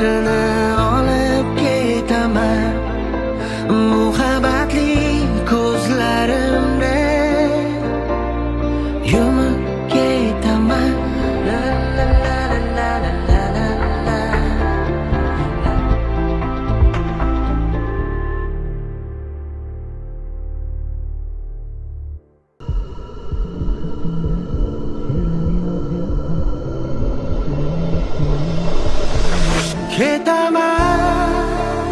sirlarini olib ketaman muhabbatli ko'zlarimda yumib ketaman. La la la la la la la. Ketaman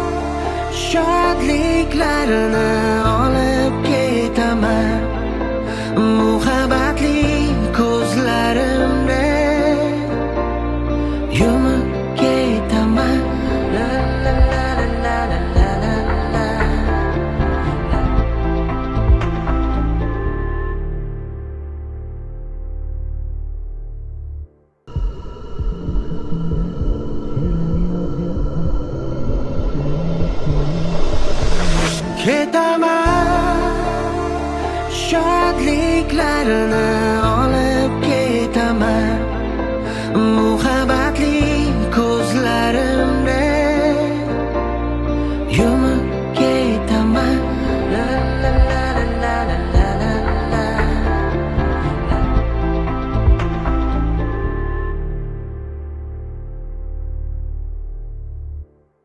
shodliklarini olib ketaman muhabbatli ko'zlarimda yumib ketaman. La la la la la la la la. Ketaman shodliklarini